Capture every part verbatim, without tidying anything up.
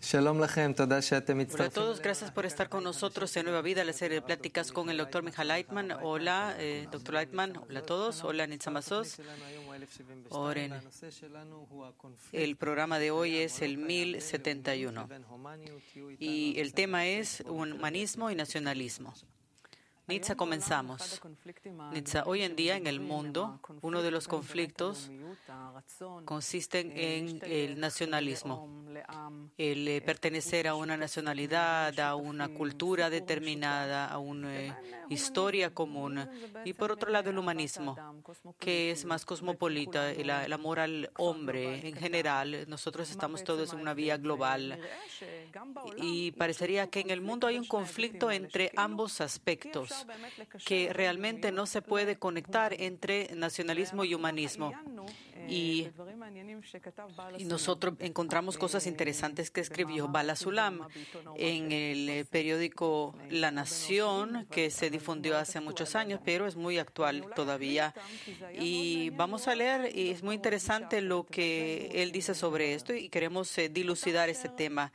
Shalom lachem, toda she'atem Hola a mitztarfim. todos, gracias por estar con nosotros en Nueva Vida, la serie de pláticas con el doctor Michael Leitman. Hola, eh, doctor Leitman. Hola a todos. Hola, Nitza Masos. Oren. El programa de hoy es el mil setenta y uno y el tema es humanismo y nacionalismo. Nitza, comenzamos. Nitza, hoy en día en el mundo, uno de los conflictos consiste en el nacionalismo, el eh, pertenecer a una nacionalidad, a una cultura determinada, a una eh, historia común. Y por otro lado, el humanismo, que es más cosmopolita, el, el amor al hombre en general. Nosotros estamos todos en una vía global. Y parecería que en el mundo hay un conflicto entre ambos aspectos, que realmente no se puede conectar entre nacionalismo y humanismo. Y, y nosotros encontramos cosas interesantes que escribió Bala Sulam en el periódico La Nación, que se difundió hace muchos años, pero es muy actual todavía. Y vamos a leer, y es muy interesante lo que él dice sobre esto, y queremos eh, dilucidar este tema.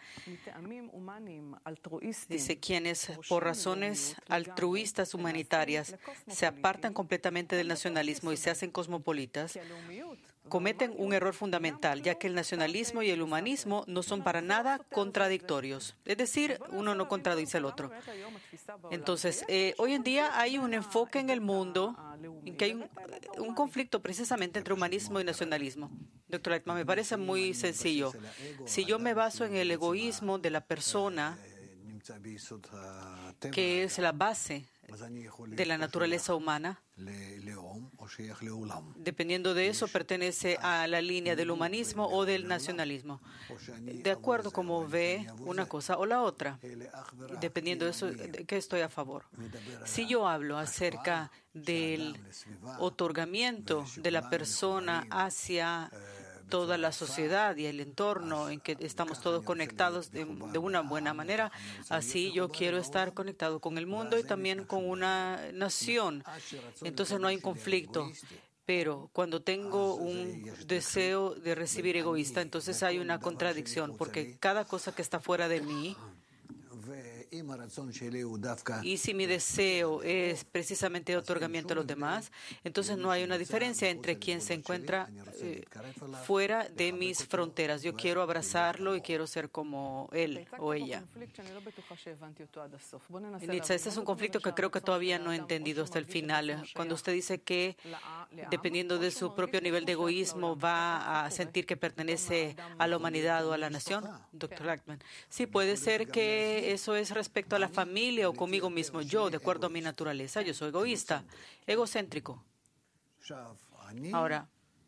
Dice, quienes por razones altruistas humanitarias se apartan completamente del nacionalismo y se hacen cosmopolitas, cometen un error fundamental, ya que el nacionalismo y el humanismo no son para nada contradictorios. Es decir, uno no contradice al otro. Entonces, eh, hoy en día hay un enfoque en el mundo en que hay un, un conflicto precisamente entre humanismo y nacionalismo. Doctor Leitman, me parece muy sencillo. Si yo me baso en el egoísmo de la persona, que es la base de la naturaleza humana, dependiendo de eso, pertenece a la línea del humanismo o del nacionalismo, de acuerdo como ve una cosa o la otra, dependiendo de eso, de qué estoy a favor. Si yo hablo acerca del otorgamiento de la persona hacia toda la sociedad y el entorno en que estamos todos conectados de, de una buena manera, así yo quiero estar conectado con el mundo y también con una nación. Entonces no hay un conflicto. Pero cuando tengo un deseo de recibir egoísta, entonces hay una contradicción, porque cada cosa que está fuera de mí, y si mi deseo es precisamente otorgamiento a los demás, entonces no hay una diferencia entre quien se encuentra eh, fuera de mis fronteras. Yo quiero abrazarlo y quiero ser como él o ella. Nitza, este es un conflicto que creo que todavía no he entendido hasta el final. Cuando usted dice que, dependiendo de su propio nivel de egoísmo, va a sentir que pertenece a la humanidad o a la nación, doctor Leitman. Sí, puede ser que eso es respecto a la familia o conmigo mismo. Yo, de acuerdo a mi naturaleza, yo soy egoísta, egocéntrico. Ahora,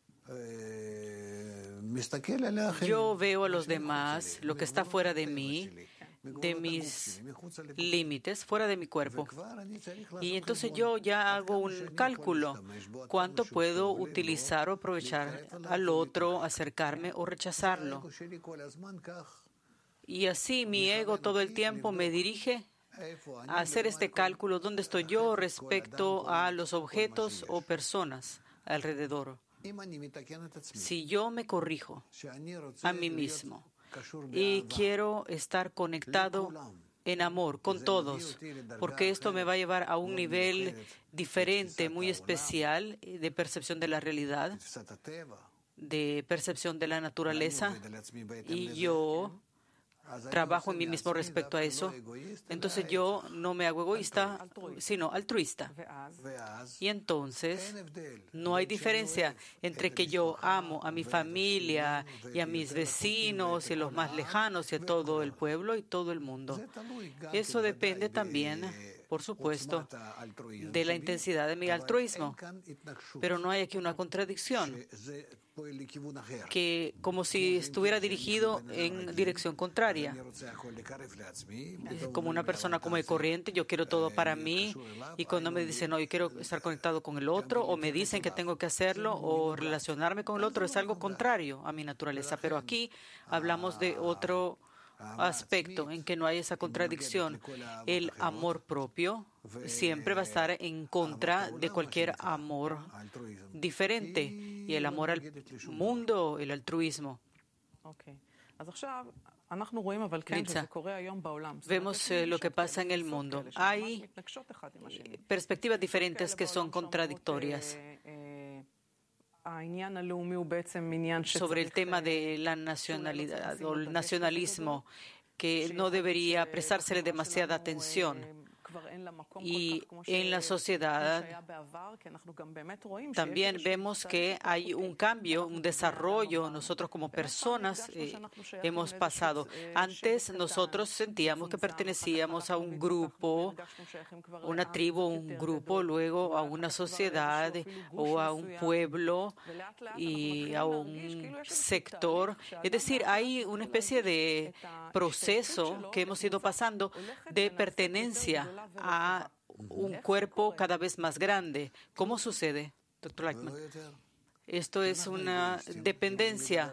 yo veo a los demás, lo que está fuera de mí, de mis límites, fuera de mi cuerpo. Y entonces yo ya hago un cálculo. ¿Cuánto puedo utilizar o aprovechar al otro, acercarme o rechazarlo? Y así mi ego todo el tiempo me dirige a hacer este cálculo, ¿dónde estoy yo respecto a los objetos o personas alrededor? Si yo me corrijo a mí mismo y quiero estar conectado en amor con todos, porque esto me va a llevar a un nivel diferente, muy especial de percepción de la realidad, de percepción de la naturaleza, y yo trabajo en mí mismo respecto a eso, entonces yo no me hago egoísta, sino altruista. Y entonces no hay diferencia entre que yo amo a mi familia y a mis vecinos y a los más lejanos y a todo el pueblo y todo el mundo. Eso depende también, por supuesto, de la intensidad de mi altruismo. Pero no hay aquí una contradicción, que como si estuviera dirigido en dirección contraria. Como una persona como de corriente, yo quiero todo para mí, y cuando me dicen, no, yo quiero estar conectado con el otro, o me dicen que tengo que hacerlo, o relacionarme con el otro, es algo contrario a mi naturaleza. Pero aquí hablamos de otro aspecto en que no hay esa contradicción. El amor propio siempre va a estar en contra de cualquier amor diferente, y el amor al mundo, el altruismo. Nitza, vemos eh, lo que pasa en el mundo. Hay eh, perspectivas diferentes que son contradictorias. Sobre el tema de la nacionalidad o el nacionalismo, que no debería prestársele demasiada atención. Y en la sociedad también vemos que hay un cambio, un desarrollo. Nosotros como personas eh, hemos pasado. Antes nosotros sentíamos que pertenecíamos a un grupo, una tribu, un grupo, luego a una sociedad o a un pueblo y a un sector. Es decir, hay una especie de proceso que hemos ido pasando de pertenencia a un cuerpo cada vez más grande. ¿Cómo sucede, doctor Lightman? Esto es una dependencia.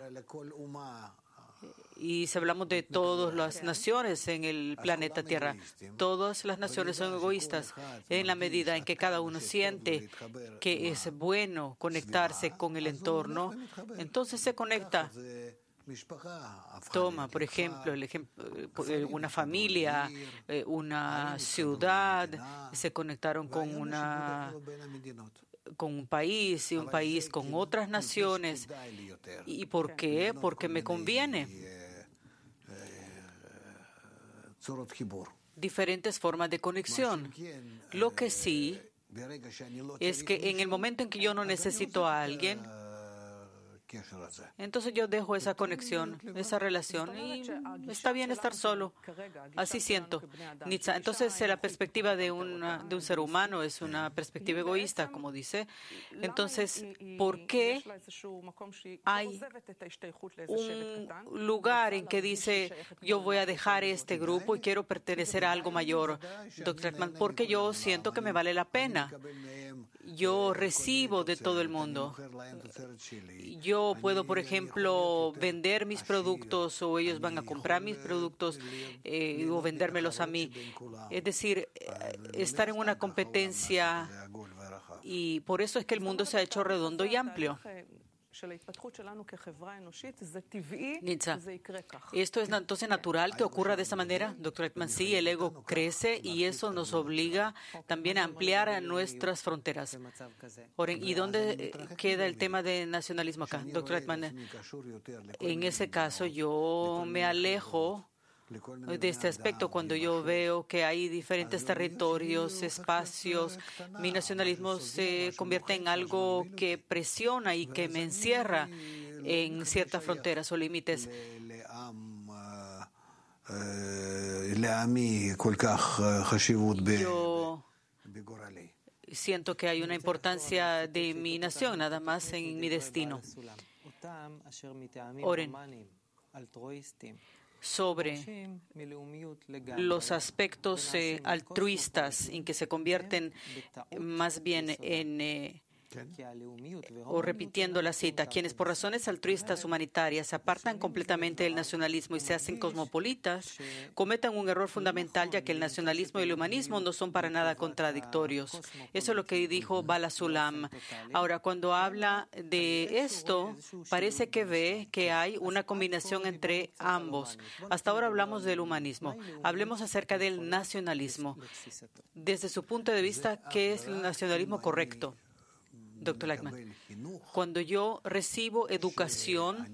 Y si hablamos de todas las naciones en el planeta Tierra, todas las naciones son egoístas en la medida en que cada uno siente que es bueno conectarse con el entorno, entonces se conecta. Toma, por ejemplo, el ejemplo, una familia, una ciudad, se conectaron con una con un país y un país con otras naciones. ¿Y por qué? Porque me conviene. Diferentes formas de conexión. Lo que sí es que en el momento en que yo no necesito a alguien, entonces yo dejo esa conexión, esa relación, y está bien estar solo. Así siento. Nitza. Entonces, la perspectiva de, una, de un ser humano es una perspectiva egoísta, como dice. Entonces, ¿por qué hay un lugar en que dice, yo voy a dejar este grupo y quiero pertenecer a algo mayor? doctor Lightman, porque yo siento que me vale la pena. Yo recibo de todo el mundo. Yo puedo, por ejemplo, vender mis productos o ellos van a comprar mis productos eh, o vendérmelos a mí. Es decir, estar en una competencia, y por eso es que el mundo se ha hecho redondo y amplio. Nitza, ¿esto es entonces natural que ocurra de esa manera? doctor Lightman, sí, el ego crece y eso nos obliga también a ampliar nuestras fronteras. Oren, ¿y dónde queda el tema de nacionalismo acá? doctor Lightman, en ese caso yo me alejo de este aspecto cuando yo veo que hay diferentes territorios, espacios. Mi nacionalismo se convierte en algo que presiona y que me encierra en ciertas fronteras o límites. Yo siento que hay una importancia de mi nación, nada más en mi destino. Oren sobre los aspectos eh, altruistas en que se convierten más bien en eh, o repitiendo la cita, quienes por razones altruistas humanitarias se apartan completamente del nacionalismo y se hacen cosmopolitas, cometan un error fundamental, ya que el nacionalismo y el humanismo no son para nada contradictorios. Eso es lo que dijo Bala Sulam. Ahora, cuando habla de esto, parece que ve que hay una combinación entre ambos. Hasta ahora hablamos del humanismo. Hablemos acerca del nacionalismo. Desde su punto de vista, ¿qué es el nacionalismo correcto? doctor Lightman, cuando yo recibo educación,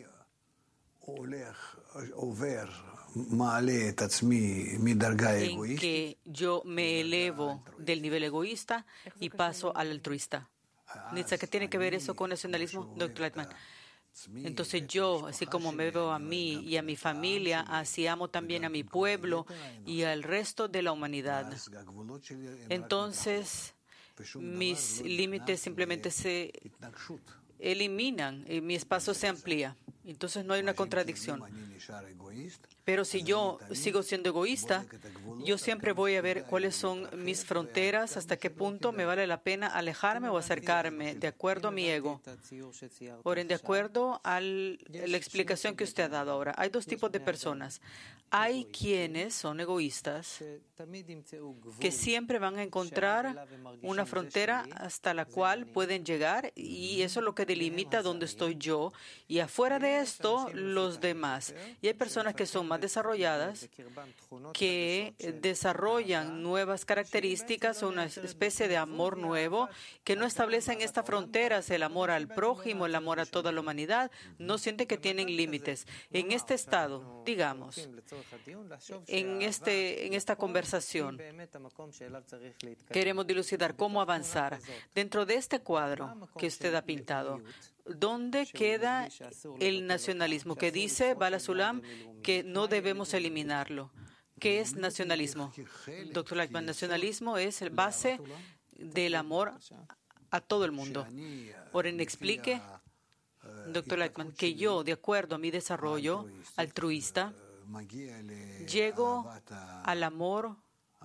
en que yo me elevo del nivel egoísta y paso al altruista. Nitza, ¿qué tiene que ver eso con nacionalismo? doctor Lightman, entonces yo, así como me veo a mí y a mi familia, así amo también a mi pueblo y al resto de la humanidad. Entonces, mis límites simplemente se eliminan y mi espacio se amplía. Entonces no hay una contradicción. Pero si yo sigo siendo egoísta, yo siempre voy a ver cuáles son mis fronteras, hasta qué punto me vale la pena alejarme o acercarme, de acuerdo a mi ego. Oren, de acuerdo a la explicación que usted ha dado ahora, hay dos tipos de personas. Hay quienes son egoístas, que siempre van a encontrar una frontera hasta la cual pueden llegar, y eso es lo que delimita dónde estoy yo, y afuera de resto, los demás. Y hay personas que son más desarrolladas, que desarrollan nuevas características, una especie de amor nuevo, que no establecen estas fronteras, el amor al prójimo, el amor a toda la humanidad, no sienten que tienen límites. En este estado, digamos, en, este, en esta conversación, queremos dilucidar cómo avanzar dentro de este cuadro que usted ha pintado. ¿Dónde queda el nacionalismo? Que dice Bala Sulam que no debemos eliminarlo. ¿Qué es nacionalismo? Doctor Lightman, nacionalismo es el base del amor a todo el mundo. Oren, explique, doctor Lightman, que yo, de acuerdo a mi desarrollo altruista, llego al amor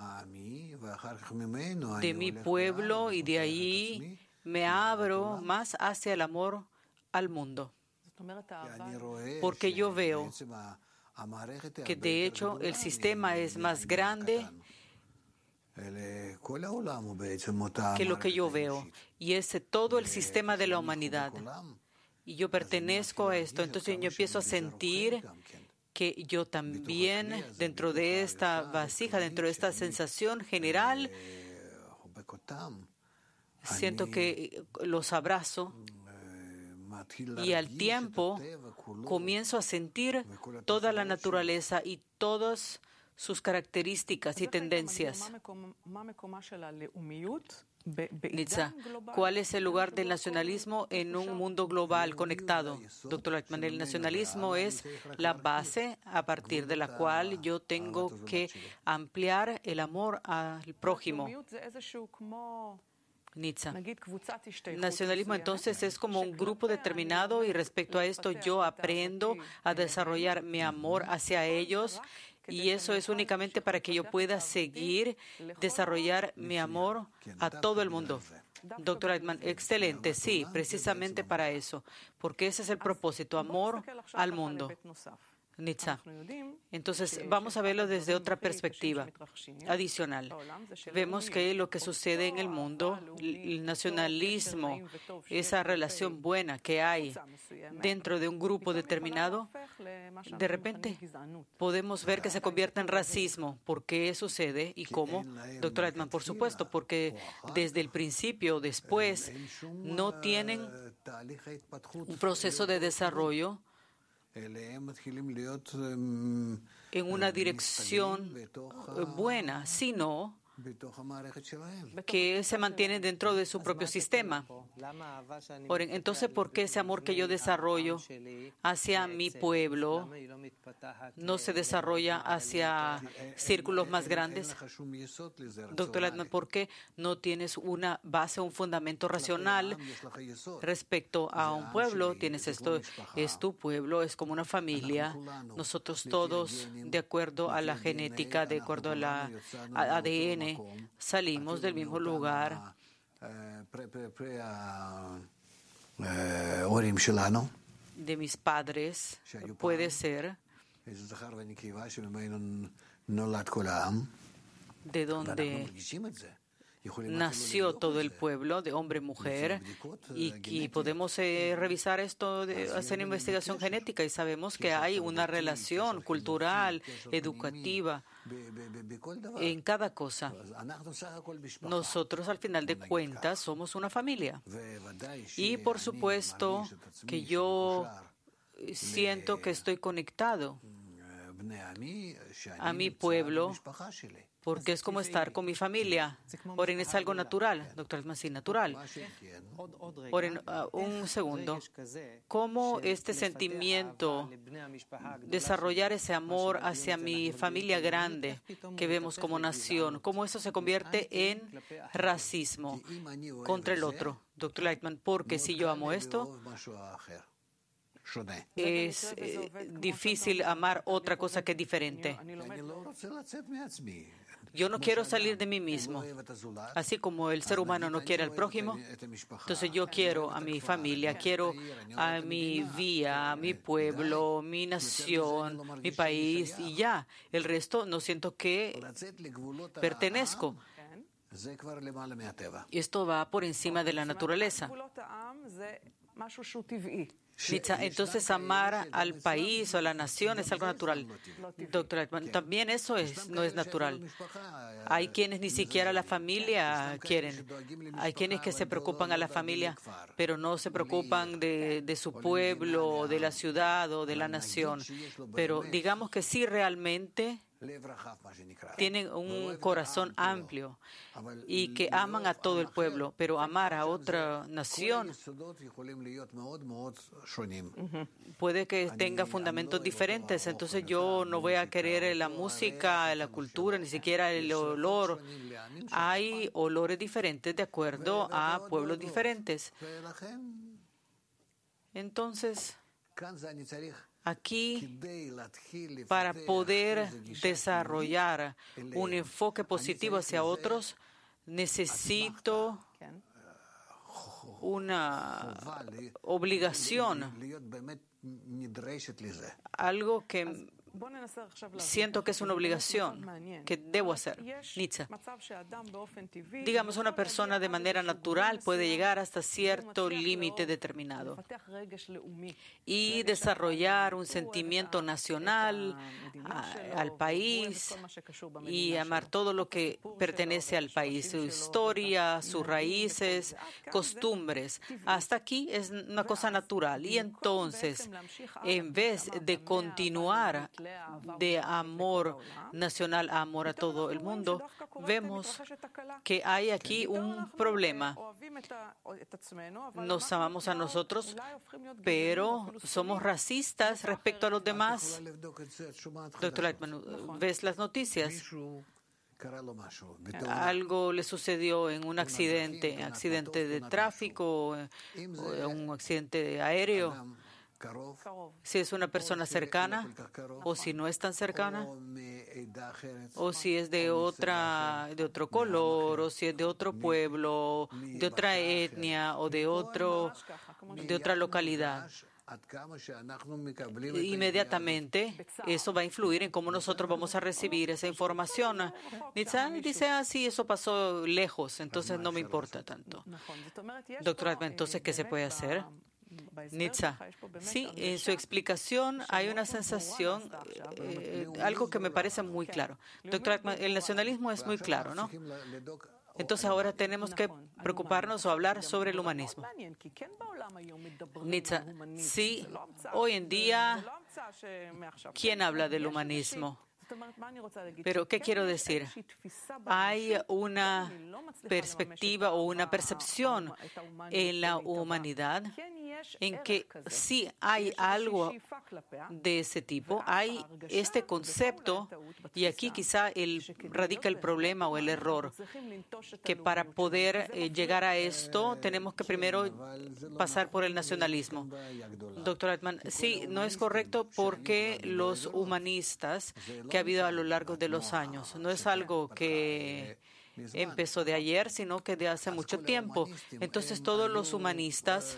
de mi pueblo y de ahí me abro más hacia el amor al mundo. Porque yo veo que de hecho el sistema es más grande que lo que yo veo, y es todo el sistema de la humanidad. Y yo pertenezco a esto, entonces yo empiezo a sentir que yo también, dentro de esta vasija, dentro de esta sensación general, siento que los abrazo y al tiempo comienzo a sentir toda la naturaleza y todas sus características y tendencias. Nitza, ¿cuál es el lugar del nacionalismo en un mundo global conectado? Doctor Lightman, el nacionalismo es la base a partir de la cual yo tengo que ampliar el amor al prójimo. Nitza. Nacionalismo entonces es como un grupo determinado y respecto a esto yo aprendo a desarrollar mi amor hacia ellos y eso es únicamente para que yo pueda seguir desarrollar mi amor a todo el mundo. Doctor Lightman, excelente, sí, precisamente para eso, porque ese es el propósito, amor al mundo. Nitza. Entonces, vamos a verlo desde otra perspectiva adicional. Vemos que lo que sucede en el mundo, el nacionalismo, esa relación buena que hay dentro de un grupo determinado, de repente podemos ver que se convierte en racismo. ¿Por qué sucede y cómo? Doctor Lightman, por supuesto, porque desde el principio, después, no tienen un proceso de desarrollo en una dirección buena, sino que se mantienen dentro de su propio sistema. Entonces, ¿por qué ese amor que yo desarrollo hacia mi pueblo no se desarrolla hacia círculos más grandes? Doctor, ¿por qué no tienes una base, un fundamento racional respecto a un pueblo? Tienes esto, es tu pueblo, es como una familia. Nosotros todos, de acuerdo a la genética, de acuerdo a la A D N, salimos del mismo lugar. De mis padres, puede ser, de donde nació todo el pueblo, de hombre y mujer, y, y podemos eh, revisar esto, de, hacer investigación genética, y sabemos que hay una relación cultural, educativa, en cada cosa. Nosotros, al final de cuentas, somos una familia. Y por supuesto que yo siento que estoy conectado a mi pueblo, porque es como estar con mi familia. Oren, es algo natural, doctor Masí, natural. Oren, uh, un segundo. ¿Cómo este sentimiento, desarrollar ese amor hacia mi familia grande que vemos como nación, cómo eso se convierte en racismo contra el otro? Doctor Lightman, porque si yo amo esto, es eh, difícil amar otra cosa que es diferente. Yo no quiero salir de mí mismo. Así como el ser humano no quiere al prójimo, entonces yo quiero a mi familia, quiero a mi vía, a mi pueblo, mi nación, mi país, y ya. El resto no siento que pertenezco. Y esto va por encima de la naturaleza. Entonces, amar al país o a la nación es algo natural. Doctor Altman, también eso es, no es natural. Hay quienes ni siquiera la familia quieren. Hay quienes que se preocupan a la familia, pero no se preocupan de, de su pueblo, de la ciudad o de la nación. Pero digamos que sí realmente tienen un corazón amplio y que aman a todo el pueblo, pero amar a otra nación puede que tenga fundamentos diferentes. Entonces yo no voy a querer la música, la cultura, ni siquiera el olor. Hay olores diferentes de acuerdo a pueblos diferentes. Entonces, aquí, para poder desarrollar un enfoque positivo hacia otros, necesito una obligación, algo que siento que es una obligación que debo hacer. Nietzsche. Digamos, una persona de manera natural puede llegar hasta cierto límite determinado y desarrollar un sentimiento nacional a, al país y amar todo lo que pertenece al país, su historia, sus raíces, costumbres. Hasta aquí es una cosa natural. Y entonces, en vez de continuar de amor nacional a amor a todo el mundo, vemos que hay aquí un problema. Nos amamos a nosotros, pero somos racistas respecto a los demás. Doctor Altman, ¿ves las noticias? Algo le sucedió en un accidente, accidente de tráfico, un accidente aéreo. Si es una persona cercana o si no es tan cercana, o si es de otra de otro color, o si es de otro pueblo, de otra etnia o de otro de otra localidad. Inmediatamente eso va a influir en cómo nosotros vamos a recibir esa información. Nietzsche dice, ah, sí, eso pasó lejos, entonces no me importa tanto. Doctora, entonces, ¿qué se puede hacer? Nietzsche. Sí, en su explicación hay una sensación, eh, algo que me parece muy claro. Doctor, el nacionalismo es muy claro, ¿no? Entonces ahora tenemos que preocuparnos o hablar sobre el humanismo. Nietzsche. Sí, hoy en día, ¿quién habla del humanismo? Pero, ¿qué quiero decir? Hay una perspectiva o una percepción en la humanidad en que sí hay algo de ese tipo, hay este concepto, y aquí quizá el, radica el problema o el error, que para poder eh, llegar a esto tenemos que primero pasar por el nacionalismo. Doctor Altman, sí, no es correcto porque los humanistas que ha habido a lo largo de los años, no es algo que empezó de ayer, sino que de hace mucho tiempo. Entonces todos los humanistas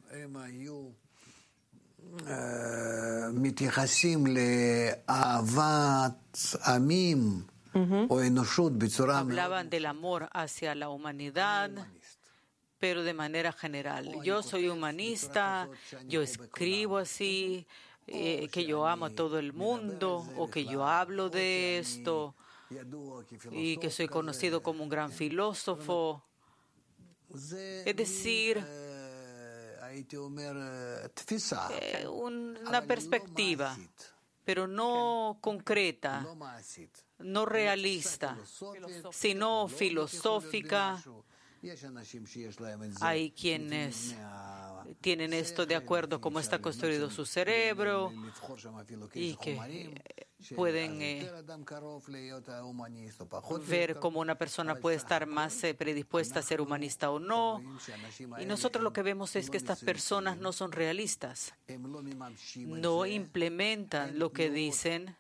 hablaban del amor hacia la humanidad, pero de manera general. Yo soy humanista, yo escribo así, eh, que yo amo a todo el mundo, o que yo hablo de esto, y que soy conocido como un gran filósofo. Es decir, Eh, una perspectiva, pero no concreta, no realista, sino filosófica. Hay quienes tienen esto de acuerdo cómo está construido su cerebro y que pueden eh, ver cómo una persona puede estar más eh, predispuesta a ser humanista o no. Y nosotros lo que vemos es que estas personas no son realistas, no implementan lo que dicen.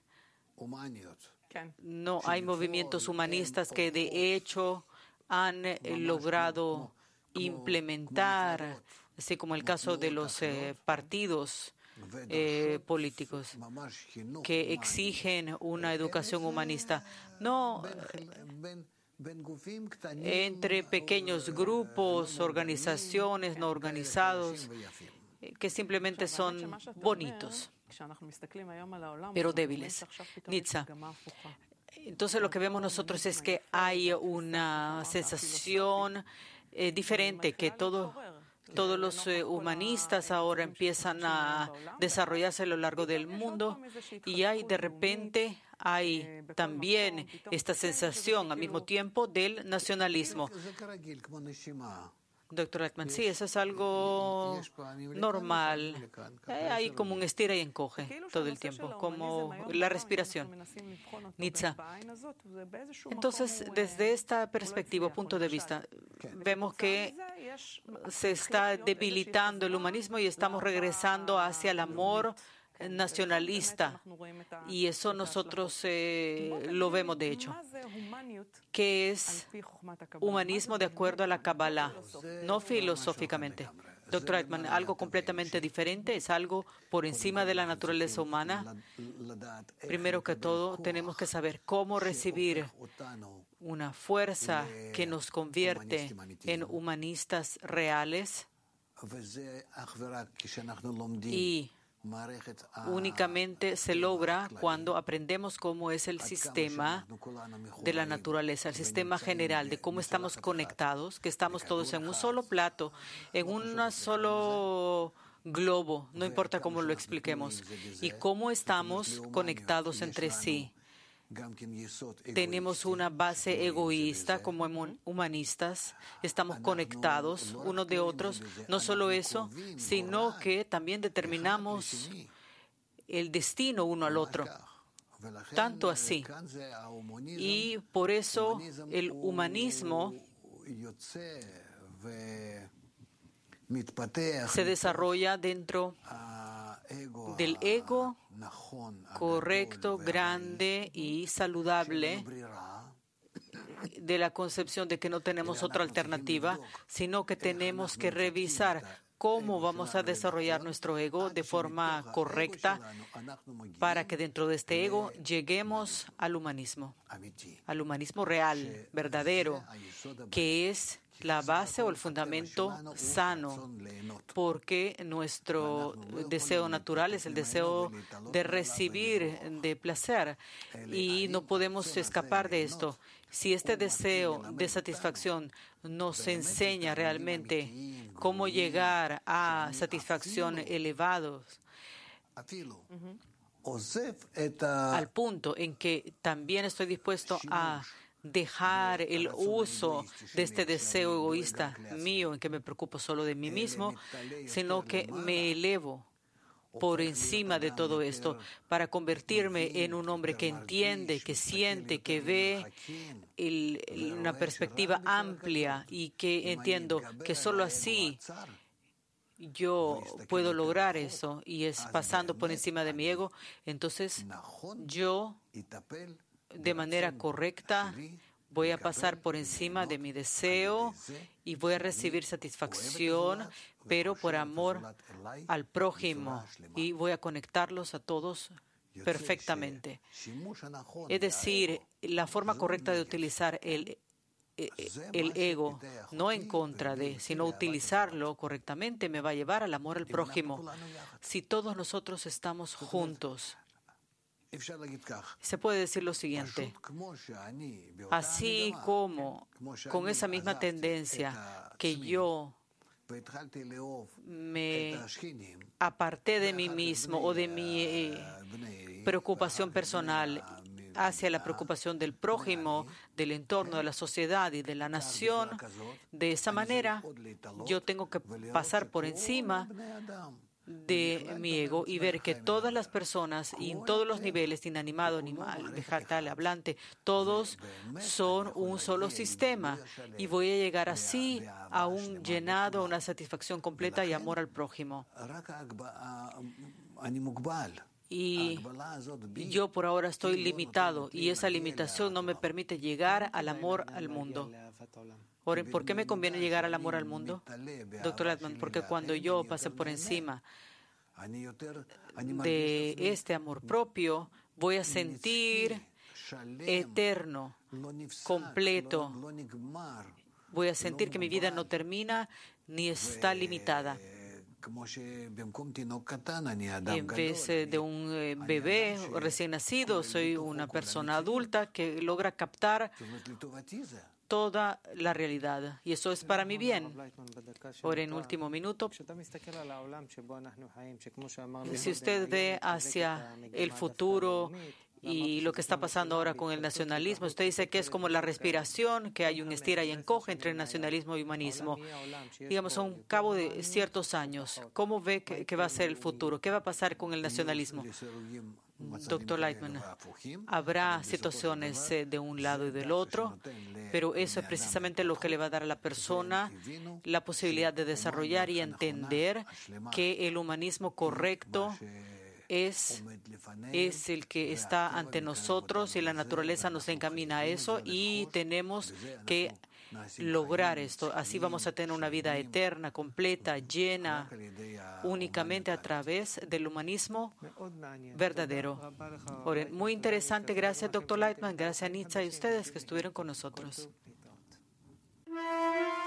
No hay movimientos humanistas que de hecho han eh, logrado implementar, así como el caso de los eh, partidos eh, políticos que exigen una educación humanista. No, entre pequeños grupos, organizaciones no organizados, que simplemente son bonitos, pero débiles. Nitza. Entonces lo que vemos nosotros es que hay una sensación eh, diferente, que todo, todos los eh, humanistas ahora empiezan a desarrollarse a lo largo del mundo y hay de repente hay también esta sensación al mismo tiempo del nacionalismo. Doctor Lightman, sí, eso es algo normal. Hay como un estira y encoge todo el tiempo, como la respiración. Nitza. Entonces, desde esta perspectiva, punto de vista, vemos que se está debilitando el humanismo y estamos regresando hacia el amor nacionalista, y eso nosotros eh, lo vemos de hecho. ¿Qué es humanismo de acuerdo a la Kabbalah? No filosóficamente. Doctor Lightman, algo completamente diferente, es algo por encima de la naturaleza humana. Primero que todo, tenemos que saber cómo recibir una fuerza que nos convierte en humanistas reales, y únicamente se logra cuando aprendemos cómo es el sistema de la naturaleza, el sistema general de cómo estamos conectados, que estamos todos en un solo plato, en un solo globo, no importa cómo lo expliquemos, y cómo estamos conectados entre sí. Tenemos una base egoísta como humanistas, estamos conectados unos de otros. No solo eso, sino que también determinamos el destino uno al otro. Tanto así. Y por eso el humanismo se desarrolla dentro del ego correcto, grande y saludable, de la concepción de que no tenemos otra alternativa, sino que tenemos que revisar cómo vamos a desarrollar nuestro ego de forma correcta para que dentro de este ego lleguemos al humanismo, al humanismo real, verdadero, que es la base o el fundamento sano, porque nuestro deseo natural es el deseo de recibir, de placer, y no podemos escapar de esto. Si este deseo de satisfacción nos enseña realmente cómo llegar a satisfacción elevados, al punto en que también estoy dispuesto a dejar el uso de este deseo egoísta mío, en que me preocupo solo de mí mismo, sino que me elevo por encima de todo esto para convertirme en un hombre que entiende, que siente, que ve el, una perspectiva amplia, y que entiendo que solo así yo puedo lograr eso, y es pasando por encima de mi ego. Entonces yo, de manera correcta, voy a pasar por encima de mi deseo y voy a recibir satisfacción, pero por amor al prójimo, y voy a conectarlos a todos perfectamente. Es decir, la forma correcta de utilizar el, el ego, no en contra de, sino utilizarlo correctamente, me va a llevar al amor al prójimo. Si todos nosotros estamos juntos, se puede decir lo siguiente: así como con esa misma tendencia que yo me aparté de mí mismo o de mi eh, preocupación personal hacia la preocupación del prójimo, del entorno, de la sociedad y de la nación, de esa manera yo tengo que pasar por encima de mi ego y ver que todas las personas y en todos los niveles, inanimado, animal, vegetal, hablante, todos son un solo sistema, y voy a llegar así a un llenado, a una satisfacción completa y amor al prójimo. Y yo por ahora estoy limitado, y esa limitación no me permite llegar al amor al mundo. Ahora, ¿por qué me conviene llegar al amor al mundo? Doctor Lightman, porque cuando yo pase por encima de este amor propio, voy a sentir eterno, completo. Voy a sentir que mi vida no termina ni está limitada. En vez de un bebé recién nacido, soy una persona adulta que logra captar toda la realidad. Y eso es para mi bien. Ahora, en último minuto, si usted ve hacia el futuro y lo que está pasando ahora con el nacionalismo, usted dice que es como la respiración, que hay un estira y encoge entre el nacionalismo y humanismo. Digamos, a un cabo de ciertos años, ¿cómo ve que, que va a ser el futuro? ¿Qué va a pasar con el nacionalismo? Doctor Lightman, habrá situaciones de un lado y del otro, pero eso es precisamente lo que le va a dar a la persona la posibilidad de desarrollar y entender que el humanismo correcto Es, es el que está ante nosotros y la naturaleza nos encamina a eso y tenemos que lograr esto. Así vamos a tener una vida eterna, completa, llena, únicamente a través del humanismo verdadero. Muy interesante. Gracias, doctor Lightman. Gracias, Nitza, y ustedes que estuvieron con nosotros.